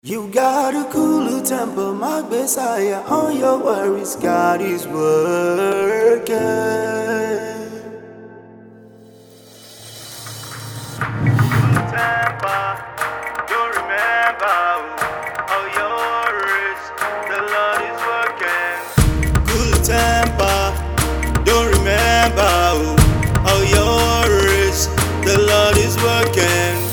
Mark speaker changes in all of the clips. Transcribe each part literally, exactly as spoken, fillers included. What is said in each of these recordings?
Speaker 1: You got a cool temper, my Messiah. All your worries, God is working.
Speaker 2: Temper, don't remember all your worries, the Lord is working.
Speaker 1: Cool temper, don't remember all your worries, the Lord is working.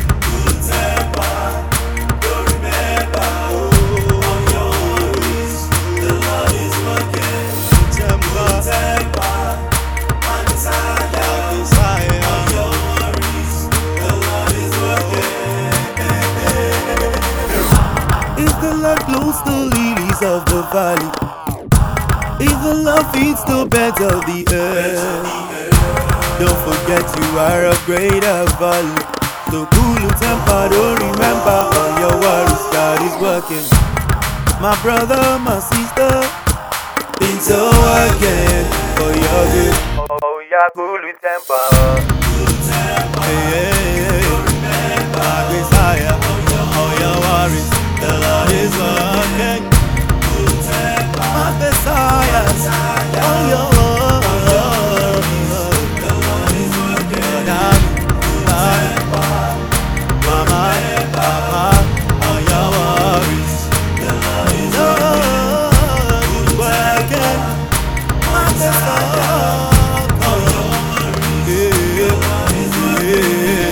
Speaker 1: Lord clothes the lilies of the valley. If the Lord feeds the birds of the earth, don't forget you are a greater value. So cool temper, don't remember all your worries, God is working. My brother, my sister, things are working for your good.
Speaker 2: Oh yeah, cool temper.
Speaker 1: Hey, hey, hey. My Messiah, all your worries, the Lord is working. My Messiah, all your worries, the Lord is working. Mama, Mama, all your worries, the Lord is working. My Messiah, all your worries, the Lord is working.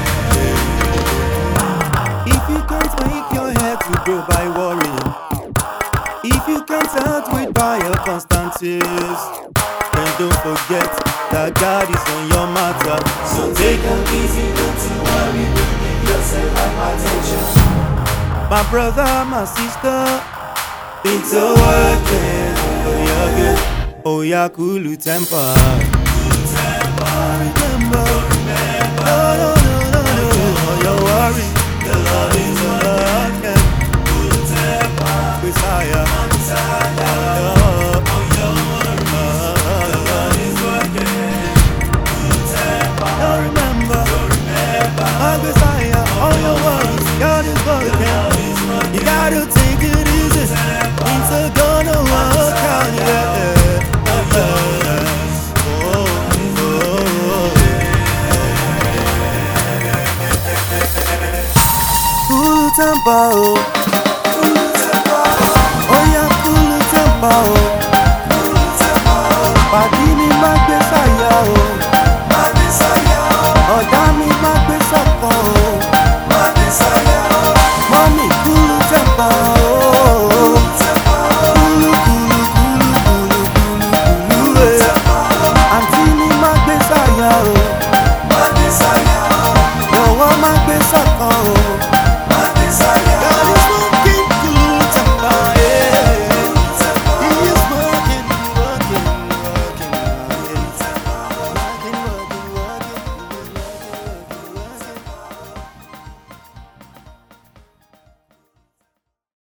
Speaker 1: If you can't make your head to grow by worrying, if you can't start with by your constant tears, then don't forget that God is on your matter. So take it easy, not to worry, don't give yourself hypertension. My brother, my sister, things are working for your good. Oh yeah, cool temper. Cool temper, remember, remember. No, no, no, no, no, all your worries, the Lord is working. Cool temper, Messiah, Messiah. Oh, all your worries, the Lord is working. Cool temper, don't remember, don't remember. My Messiah, all your worries, God is working. You gotta take it easy. Things are gonna work out, yeah. Oh, oh. Cool temper, oh. Oh yeah, cool temper, oh.